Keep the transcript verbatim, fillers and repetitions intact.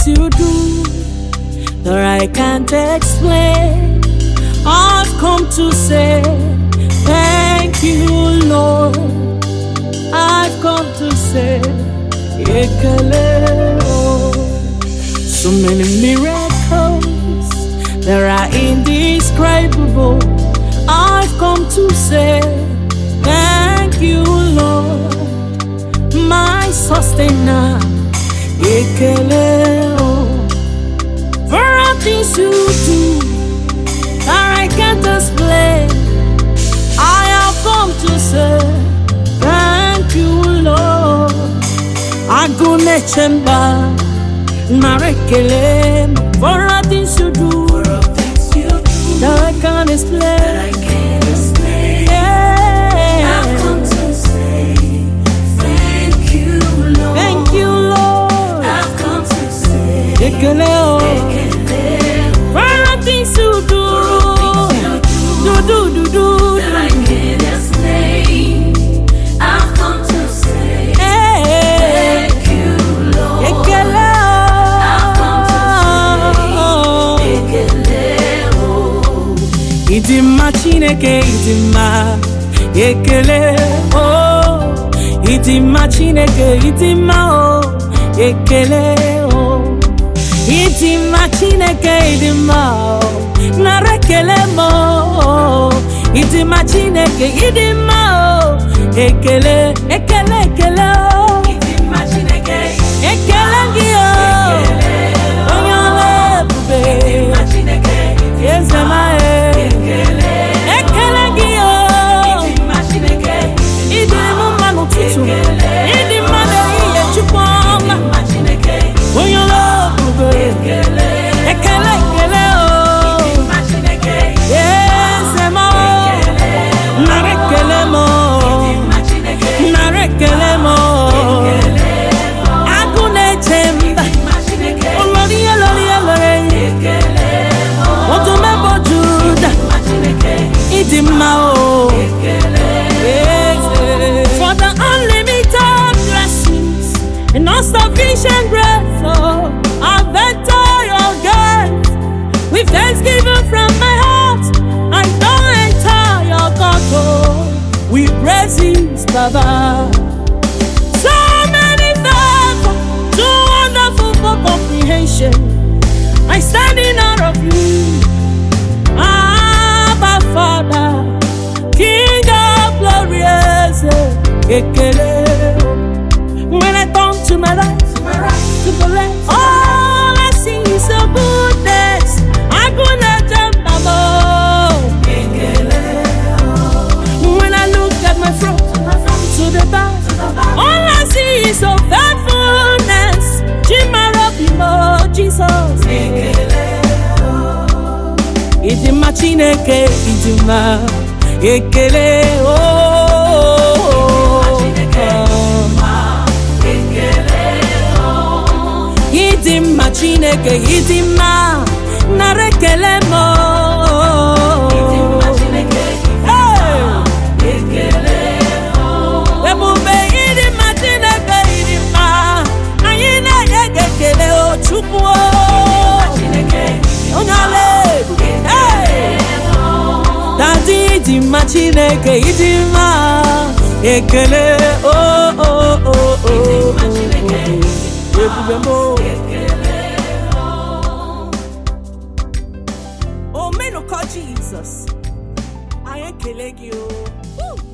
things you do that I can't explain. I've come to say thank you, Lord. I've come to say Ekele. So many miracles that are indescribable. I've come to say thank you, Lord, my sustainer. Ekele. For all things you do that I can't explain, I have come to say thank you, Lord. Agune chemba narekele. For all things you do that I can't explain, yeah. I've come to say thank you, Lord. Thank you, Lord. I've come to say Ekele, oh. For all things you do, do, do, do, do, that I can't explain. I've come to say hey. thank you, Lord. Ekele, I've come to say Ekele, oh. Idima Chineke, Idima Ekele, oh. Idima Chineke, Idima, oh. Ekele, oh. Idima Chineke, Idima, oh. Narekele mo. Idima Chineke, Idima, oh. Ekele, Ekele, Ekele, oh. Idima Chineke, Ekele gi, oh. Onyole bube. Idima Chineke, Yes, am I? Ekele, Ekele gi, oh. Idima Chineke, Idimu manu tutu. Ekele, Idima de iye chukwama. Idima Chineke, Onyole bube. Ekele, Ekele, Ekele, oh. Idima Chineke, Yes, am I? Narekele mo. Idima Chineke, Narekele mo. Agune chemba. Idima Chineke, Olori, olori, olori. Ekele, Otume bojuda. Idima Chineke, Idima, oh. Ekele, Yes, for the unlimited blessings and insufficient grace, oh, I've entered your gates with thanksgiving from my heart. I don't enter your court, oh, with praises, Baba. So many favors, too wonderful for comprehension. I stand in awe of you, Abba Father, King of glory. Ekele. When I turn to my right, to my right, to the left, all I see is your goodness. I couldn't jump above. Ekele, When I look at my front, to the back, all I see is your faithfulness. Chimarabimo, Jesus. Ekele, Idima Chineke, Idima Ekele, oh. Idima Chineke, Idima Narekele mo. Idima Chineke, Ekele, Ebube Idima Chineke, Idima Ayina Ekele o Chukwu. Chineke, Onyale, hey. Daddy Idima Chineke, Idima Ekele, oh oh oh oh. Ebube mo. Oh, men of God, Jesus. I ain't killing you. Woo.